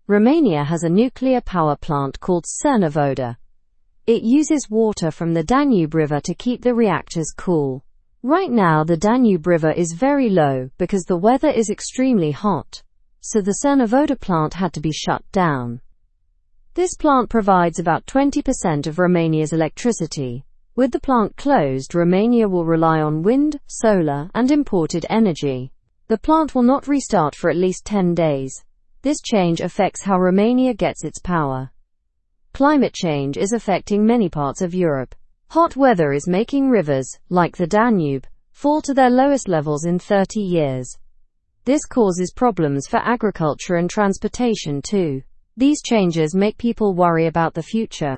Romania has a nuclear power plant called Cernavodă. It uses water from the Danube River to keep the reactors cool. Right now the Danube River is very low because the weather is extremely hot. So the Cernavodă plant had to be shut down. This plant provides about 20% of Romania's electricity. With the plant closed, Romania will rely on wind, solar, and imported energy. The plant will not restart for at least 10 days. This change affects how Romania gets its power. Climate change is affecting many parts of Europe. Hot weather is making rivers, like the Danube, fall to their lowest levels in 30 years. This causes problems for agriculture and transportation too. These changes make people worry about the future.